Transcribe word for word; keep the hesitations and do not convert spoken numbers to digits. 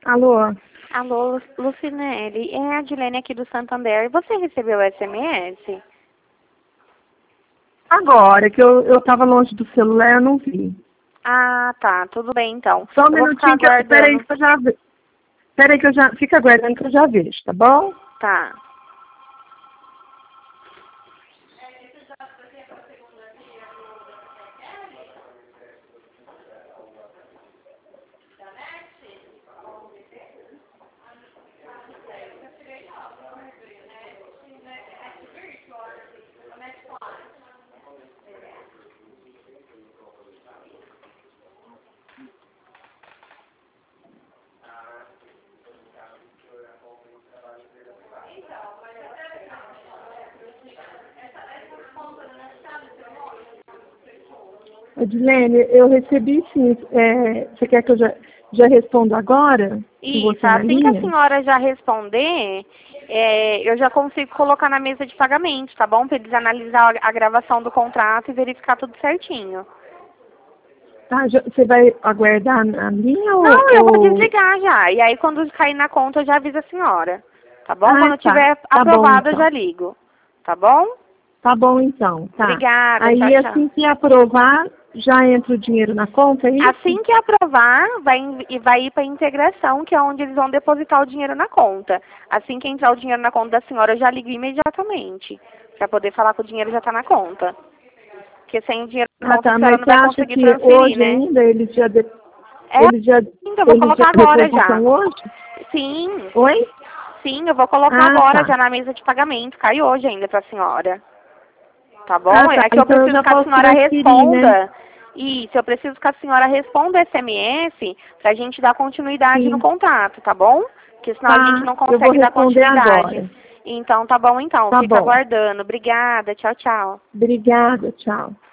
Alô? Alô, Lu- Lucinelli, é a Dilene aqui do Santander. Você recebeu o S M S? Agora, que eu, eu tava longe do celular, eu não vi. Ah, tá. Tudo bem, então. Só um Eu vou ficar minutinho, que eu, peraí aguardando. que eu já vejo. Peraí que eu já... Fica aguardando que eu já vejo, tá bom? Tá. Edilene, eu recebi sim. É, você quer que eu já, já responda agora? Com Isso, você na assim que a linha? senhora já responder, é, eu já consigo colocar na mesa de pagamento, tá bom? Para eles analisar a a gravação do contrato e verificar tudo certinho. Tá, já- você vai aguardar na linha ou... Não, eu vou ou... desligar já. E aí, quando cair na conta, eu já aviso a senhora. Tá bom? Ah, Quando tá. tiver Tá bom, aprovado, eu então. já ligo. Tá bom? Tá bom, então. Tá. Obrigada, tchau, Aí, tchau. assim que aprovar, já entra o dinheiro na conta, é isso? Assim que aprovar, vai, in- e vai ir para a integração, que é onde eles vão depositar o dinheiro na conta. Assim que entrar o dinheiro na conta da senhora, eu já ligo imediatamente. Para poder falar que o dinheiro já está na conta. Porque sem o dinheiro na Ah, conta, a tá. senhora Mas não você vai acha conseguir que transferir, hoje né? ainda eles já, de... É, eles já, sim, eu vou eles já colocar agora já. depositam hoje? Sim, Oi? sim, eu vou colocar Ah, agora tá. já na mesa de pagamento. Cai hoje ainda para a senhora. Tá Ah, bom? tá. É que eu Então eu preciso já que a posso senhora transferir, né? responda. Isso, eu preciso que a senhora responda S M S para a gente dar continuidade no Sim. contrato, tá bom? Porque senão a gente Tá. não Eu vou consegue dar responder continuidade. agora. Então, tá bom então. Tá Fica bom. aguardando. Obrigada. Tchau, tchau. Obrigada. Tchau.